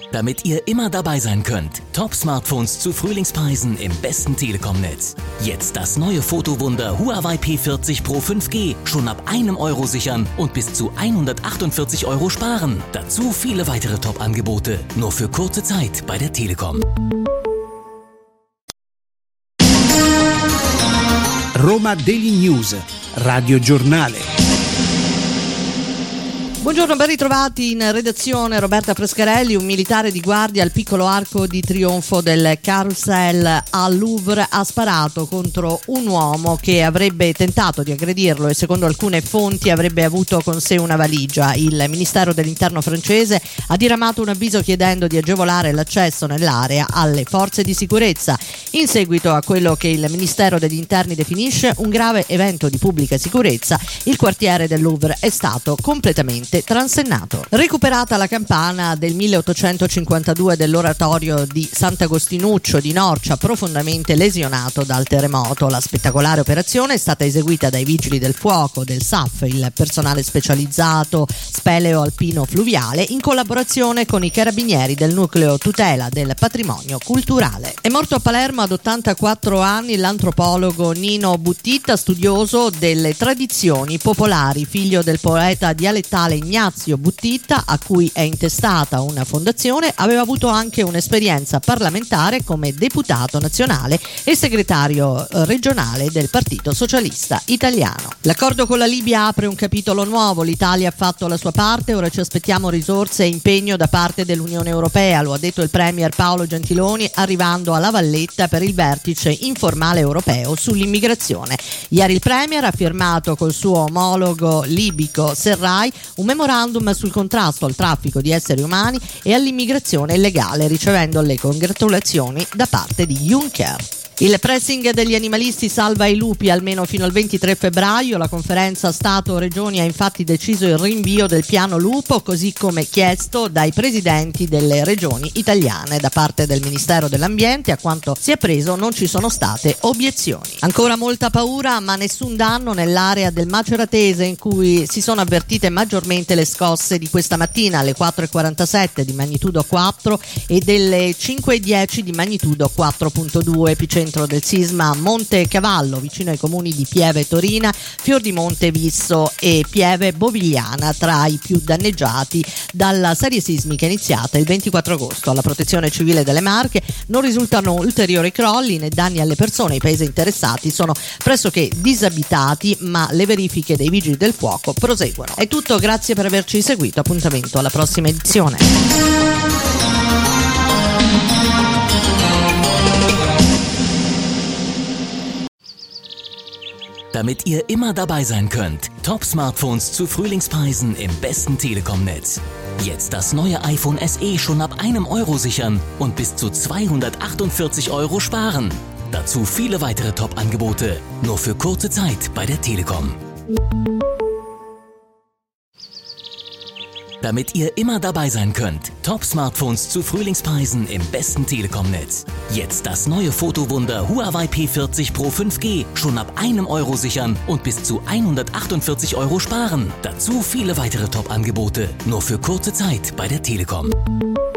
Damit ihr immer dabei sein könnt. Top-Smartphones zu Frühlingspreisen im besten Telekom-Netz. Jetzt das neue Fotowunder Huawei P40 Pro 5G. Schon ab €1 sichern und bis zu 148 € sparen. Dazu viele weitere Top-Angebote. Nur für kurze Zeit bei der Telekom. Roma Daily News, Radio Giornale. Buongiorno, ben ritrovati in redazione. Roberta Frescarelli. Un militare di guardia al piccolo arco di trionfo del Carousel al Louvre ha sparato contro un uomo che avrebbe tentato di aggredirlo e secondo alcune fonti avrebbe avuto con sé una valigia. Il Ministero dell'Interno francese ha diramato un avviso chiedendo di agevolare l'accesso nell'area alle forze di sicurezza in seguito a quello che il Ministero degli Interni definisce un grave evento di pubblica sicurezza. Il quartiere del Louvre è stato completamente transennato. Recuperata la campana del 1852 dell'oratorio di Sant'Agostinuccio di Norcia, profondamente lesionato dal terremoto. La spettacolare operazione è stata eseguita dai vigili del fuoco del SAF, il personale specializzato speleo alpino fluviale, in collaborazione con i carabinieri del nucleo tutela del patrimonio culturale. È morto a Palermo ad 84 anni l'antropologo Nino Buttitta, studioso delle tradizioni popolari, figlio del poeta dialettale Ignazio Buttitta, a cui è intestata una fondazione. Aveva avuto anche un'esperienza parlamentare come deputato nazionale e segretario regionale del Partito Socialista Italiano. L'accordo con la Libia apre un capitolo nuovo. L'Italia ha fatto la sua parte, ora ci aspettiamo risorse e impegno da parte dell'Unione Europea, lo ha detto il premier Paolo Gentiloni arrivando a La Valletta per il vertice informale europeo sull'immigrazione. Ieri il premier ha firmato col suo omologo libico Serraj un memorandum sul contrasto al traffico di esseri umani e all'immigrazione illegale, ricevendo le congratulazioni da parte di Juncker. Il pressing degli animalisti salva i lupi almeno fino al 23 febbraio. La conferenza Stato-Regioni ha infatti deciso il rinvio del piano lupo, così come chiesto dai presidenti delle regioni italiane. Da parte del Ministero dell'Ambiente, a quanto si è preso, non ci sono state obiezioni. Ancora molta paura, ma nessun danno nell'area del Maceratese, in cui si sono avvertite maggiormente le scosse di questa mattina alle 4:47 di magnitudo 4 e delle 5:10 di magnitudo 4.2. Epicentro del sisma Monte Cavallo, vicino ai comuni di Pieve Torina, Fiordimonte Visso e Pieve Bovigliana, tra i più danneggiati dalla serie sismica iniziata il 24 agosto. Alla Protezione Civile delle Marche non risultano ulteriori crolli né danni alle persone. I paesi interessati sono pressoché disabitati, ma le verifiche dei vigili del fuoco proseguono. È tutto, grazie per averci seguito. Appuntamento alla prossima edizione. Damit ihr immer dabei sein könnt. Top-Smartphones zu Frühlingspreisen im besten Telekom-Netz. Jetzt das neue iPhone SE schon ab €1 sichern und bis zu 248 € sparen. Dazu viele weitere Top-Angebote. Nur für kurze Zeit bei der Telekom. Damit ihr immer dabei sein könnt. Top-Smartphones zu Frühlingspreisen im besten Telekom-Netz. Jetzt das neue Fotowunder Huawei P40 Pro 5G. Schon ab €1 sichern und bis zu 148 € sparen. Dazu viele weitere Top-Angebote. Nur für kurze Zeit bei der Telekom.